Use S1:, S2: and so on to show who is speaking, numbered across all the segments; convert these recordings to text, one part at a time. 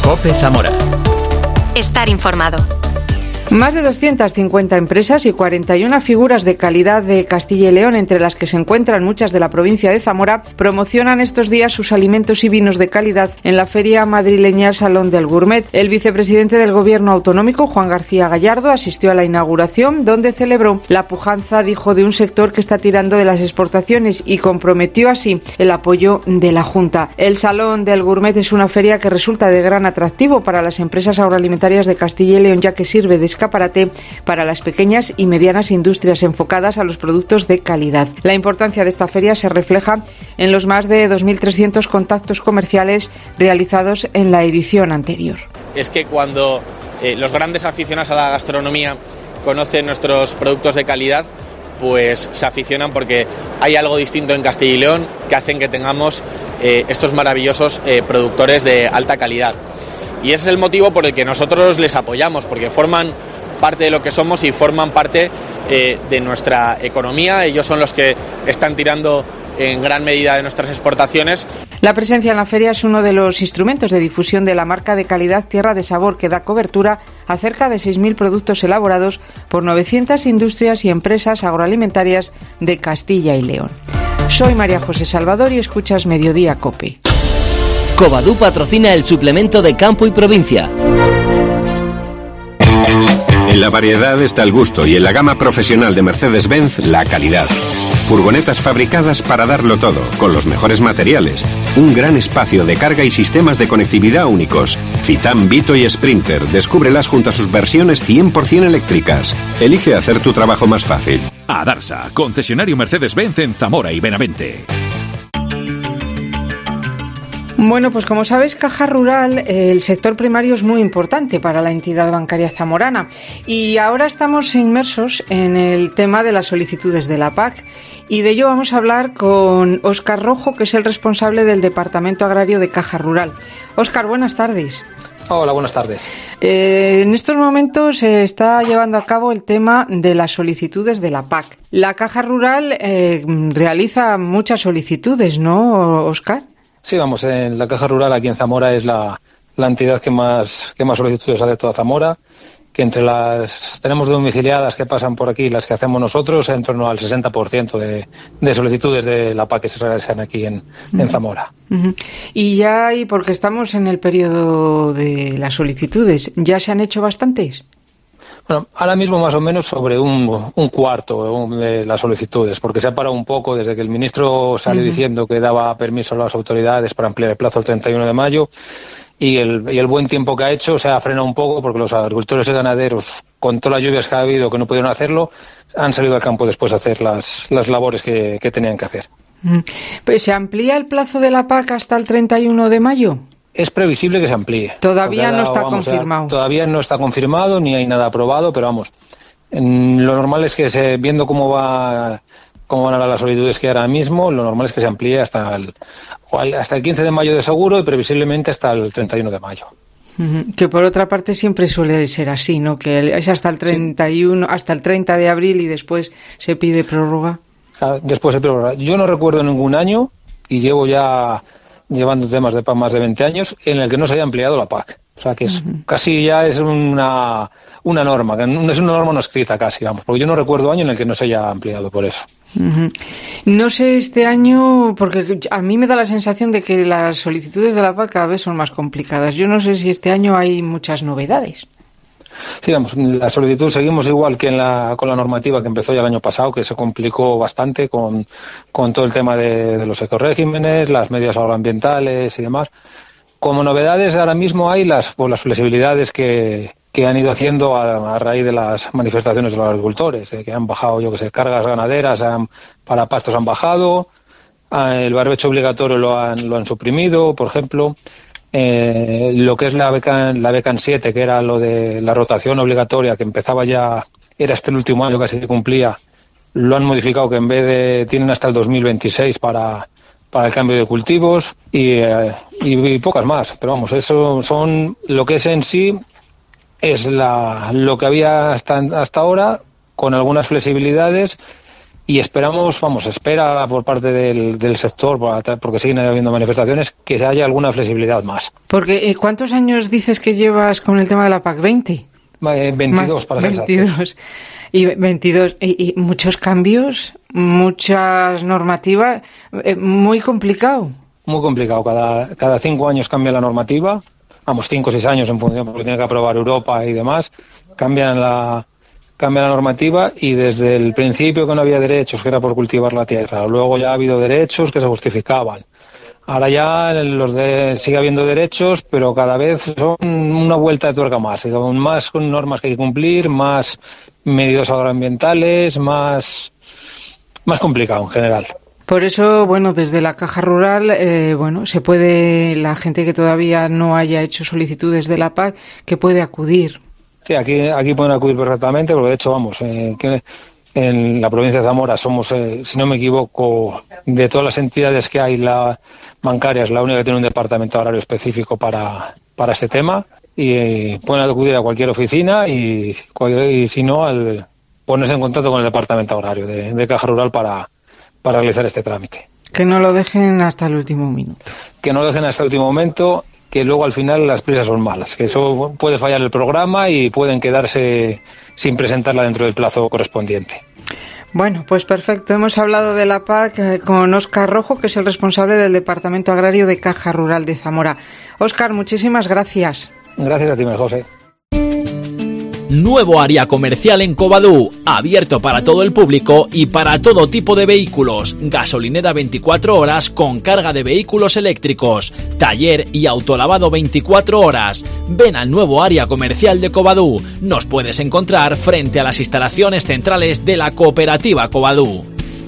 S1: COPE Zamora.
S2: Estar informado.
S3: Más de 250 empresas y 41 figuras de calidad de Castilla y León, entre las que se encuentran muchas de la provincia de Zamora, promocionan estos días sus alimentos y vinos de calidad en la feria madrileña Salón del Gourmet. El vicepresidente del Gobierno autonómico, Juan García Gallardo, asistió a la inauguración, donde celebró la pujanza, dijo, de un sector que está tirando de las exportaciones y comprometió así el apoyo de la Junta. El Salón del Gourmet es una feria que resulta de gran atractivo para las empresas agroalimentarias de Castilla y León, ya que sirve de escaparate para las pequeñas y medianas industrias enfocadas a los productos de calidad. La importancia de esta feria se refleja en los más de 2.300 contactos comerciales realizados en la edición anterior.
S4: Es que cuando los grandes aficionados a la gastronomía conocen nuestros productos de calidad, pues se aficionan porque hay algo distinto en Castilla y León que hacen que tengamos estos maravillosos productores de alta calidad. Y ese es el motivo por el que nosotros les apoyamos, porque forman parte de lo que somos y forman parte de nuestra economía. Ellos son los que están tirando en gran medida de nuestras exportaciones.
S3: La presencia en la feria es uno de los instrumentos de difusión de la marca de calidad Tierra de Sabor, que da cobertura a cerca de 6.000 productos elaborados por 900 industrias y empresas agroalimentarias de Castilla y León. Soy María José Salvador y escuchas Mediodía COPE.
S5: Covadú patrocina el suplemento de Campo y Provincia.
S6: En la variedad está el gusto y en la gama profesional de Mercedes-Benz la calidad. Furgonetas fabricadas para darlo todo, con los mejores materiales. Un gran espacio de carga y sistemas de conectividad únicos. Citan, Vito y Sprinter. Descúbrelas junto a sus versiones 100% eléctricas. Elige hacer tu trabajo más fácil.
S1: Adarsa, concesionario Mercedes-Benz en Zamora y Benavente.
S3: Bueno, pues como sabes, Caja Rural, el sector primario es muy importante para la entidad bancaria zamorana y ahora estamos inmersos en el tema de las solicitudes de la PAC y de ello vamos a hablar con Óscar Rojo, que es el responsable del Departamento Agrario de Caja Rural. Óscar, buenas tardes.
S7: Hola, buenas tardes.
S3: En estos momentos se está llevando a cabo el tema de las solicitudes de la PAC. La Caja Rural realiza muchas solicitudes, ¿no, Óscar?
S7: Sí, vamos, en la Caja Rural aquí en Zamora es la entidad que más solicitudes hace de toda Zamora, que entre las tenemos domiciliadas que pasan por aquí, las que hacemos nosotros, en torno al 60% de solicitudes de la PAC que se realizan aquí en Zamora.
S3: Uh-huh. Y ya, y porque estamos en el periodo de las solicitudes, ¿ya se han hecho bastantes?
S7: Bueno, ahora mismo más o menos sobre un cuarto de las solicitudes, porque se ha parado un poco desde que el ministro salió diciendo que daba permiso a las autoridades para ampliar el plazo al 31 de mayo y el buen tiempo que ha hecho se ha frenado un poco porque los agricultores y ganaderos, con todas las lluvias que ha habido que no pudieron hacerlo, han salido al campo después a hacer las labores que tenían que hacer.
S3: Pues ¿se amplía el plazo de la PAC hasta el 31 de mayo?
S7: Es previsible que se amplíe.
S3: Todavía no está confirmado.
S7: Todavía no está confirmado, ni hay nada aprobado, pero vamos, lo normal es que viendo cómo van a las solicitudes que hay ahora mismo, lo normal es que se amplíe hasta el 15 de mayo de seguro y previsiblemente hasta el 31 de mayo.
S3: Que por otra parte siempre suele ser así, ¿no? Que es hasta el 31, sí, hasta el 30 de abril y después se pide prórroga.
S7: O sea, después se prórroga. Yo no recuerdo ningún año, y llevo ya llevando temas de PAC más de 20 años, en el que no se haya ampliado la PAC. O sea, que es casi ya es una norma, que no es una norma no escrita casi, vamos, porque yo no recuerdo año en el que no se haya ampliado por eso.
S3: No sé este año, porque a mí me da la sensación de que las solicitudes de la PAC cada vez son más complicadas. Yo no sé si este año hay muchas novedades.
S7: Sí, vamos, la solicitud seguimos igual que con la normativa que empezó ya el año pasado, que se complicó bastante con todo el tema de los ecoregímenes, las medidas agroambientales y demás. Como novedades ahora mismo hay las flexibilidades que han ido haciendo a raíz de las manifestaciones de los agricultores, que han bajado, cargas ganaderas para pastos han bajado, el barbecho obligatorio lo han suprimido, por ejemplo. Lo que es la BECAN 7, que era lo de la rotación obligatoria, que empezaba ya, era el último año casi que cumplía, lo han modificado, que en vez de tienen hasta el 2026 para el cambio de cultivos y pocas más. Pero vamos, eso son lo que es en sí, es lo que había hasta ahora, con algunas flexibilidades y esperamos, espera por parte del sector, porque siguen habiendo manifestaciones, que haya alguna flexibilidad más.
S3: Porque ¿cuántos años dices que llevas con el tema de la PAC? ¿20?
S7: 22 para ser exactos.
S3: 22. Y 22. Y muchos cambios, muchas normativas, muy complicado. Muy complicado.
S7: Cada 5 años cambia la normativa. 5 o 6 años en función, porque tiene que aprobar Europa y demás. Cambia la normativa, y desde el principio que no había derechos, que era por cultivar la tierra. Luego ya ha habido derechos que se justificaban. Ahora ya sigue habiendo derechos, pero cada vez son una vuelta de tuerca más. Con más normas que hay que cumplir, más medidas agroambientales, más complicado en general.
S3: Por eso, desde la Caja Rural, se puede, la gente que todavía no haya hecho solicitudes de la PAC, que puede acudir.
S7: Sí, aquí pueden acudir perfectamente, porque de hecho, que en la provincia de Zamora somos, si no me equivoco, de todas las entidades que hay, bancarias, es la única que tiene un departamento horario específico para este tema, y pueden acudir a cualquier oficina y si no, ponerse en contacto con el departamento horario de Caja Rural para realizar este trámite.
S3: Que no lo dejen hasta el último minuto.
S7: Que no lo dejen hasta el último momento, que luego al final las prisas son malas, que eso puede fallar el programa y pueden quedarse sin presentarla dentro del plazo correspondiente.
S3: Bueno, pues perfecto. Hemos hablado de la PAC con Óscar Rojo, que es el responsable del Departamento Agrario de Caja Rural de Zamora. Óscar, muchísimas gracias.
S7: Gracias a ti, María José.
S8: Nuevo área comercial en Covadú, abierto para todo el público y para todo tipo de vehículos. Gasolinera 24 horas con carga de vehículos eléctricos. Taller y autolavado 24 horas. Ven al nuevo área comercial de Covadú. Nos puedes encontrar frente a las instalaciones centrales de la cooperativa Covadú.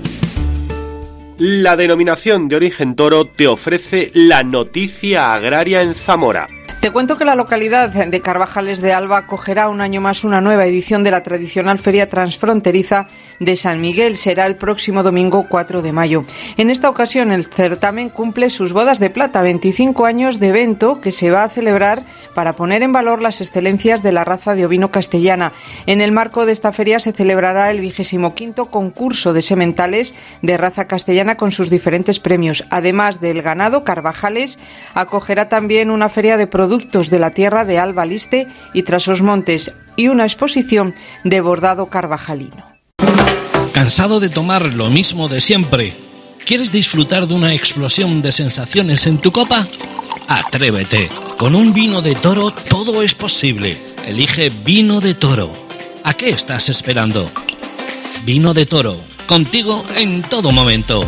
S9: La denominación de origen toro te ofrece la noticia agraria en Zamora.
S3: Te cuento que la localidad de Carvajales de Alba acogerá un año más una nueva edición de la tradicional Feria Transfronteriza de San Miguel. Será el próximo domingo 4 de mayo. En esta ocasión el certamen cumple sus bodas de plata, 25 años de evento que se va a celebrar para poner en valor las excelencias de la raza de ovino castellana. En el marco de esta feria se celebrará el 25º concurso de sementales de raza castellana con sus diferentes premios. Además del ganado, Carvajales acogerá también una feria de productos de la tierra de Alba Liste y Trasosmontes y una exposición de bordado carvajalino.
S10: ¿Cansado de tomar lo mismo de siempre? ¿Quieres disfrutar de una explosión de sensaciones en tu copa? Atrévete. Con un vino de toro todo es posible. Elige Vino de Toro. ¿A qué estás esperando? Vino de Toro. Contigo en todo momento.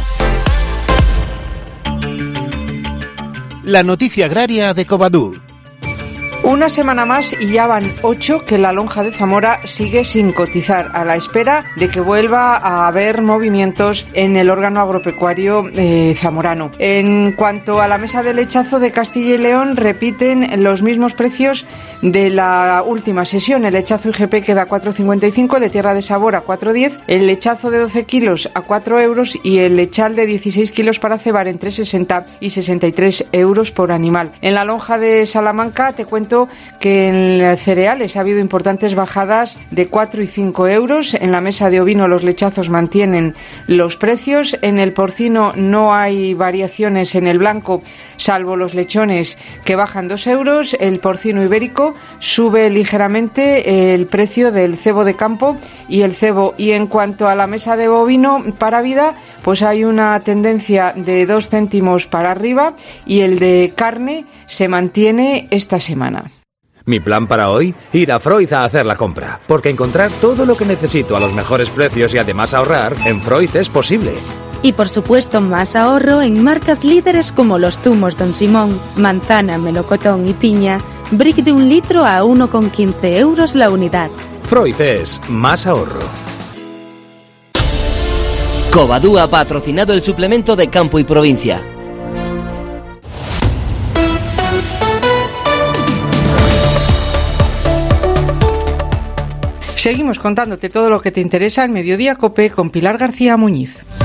S11: La noticia agraria de Covadú.
S3: Una semana más y ya van 8 que la lonja de Zamora sigue sin cotizar, a la espera de que vuelva a haber movimientos en el órgano agropecuario zamorano. En cuanto a la mesa de lechazo de Castilla y León, repiten los mismos precios de la última sesión. El lechazo IGP queda a 4,55, el de Tierra de Sabor a 4,10, el lechazo de 12 kilos a 4 euros y el lechal de 16 kilos para cebar entre 60 y 63 euros por animal. En la lonja de Salamanca te cuento que en cereales ha habido importantes bajadas de 4 y 5 euros. En la mesa de ovino los lechazos mantienen los precios. En el porcino no hay variaciones en el blanco, salvo los lechones que bajan 2 euros. El porcino ibérico sube ligeramente el precio del cebo de campo y el cebo. Y en cuanto a la mesa de bovino para vida, pues hay una tendencia de 2 céntimos para arriba y el de carne se mantiene esta semana.
S12: Mi plan para hoy, ir a Froiz a hacer la compra, porque encontrar todo lo que necesito a los mejores precios y además ahorrar, en Froiz es posible.
S13: Y por supuesto más ahorro en marcas líderes como los zumos Don Simón, manzana, melocotón y piña, brick de 1 litro a 1,15 euros la unidad.
S12: Froiz es más ahorro.
S5: Covadú ha patrocinado el suplemento de Campo y Provincia.
S3: Seguimos contándote todo lo que te interesa en Mediodía COPE con Pilar García Muñiz.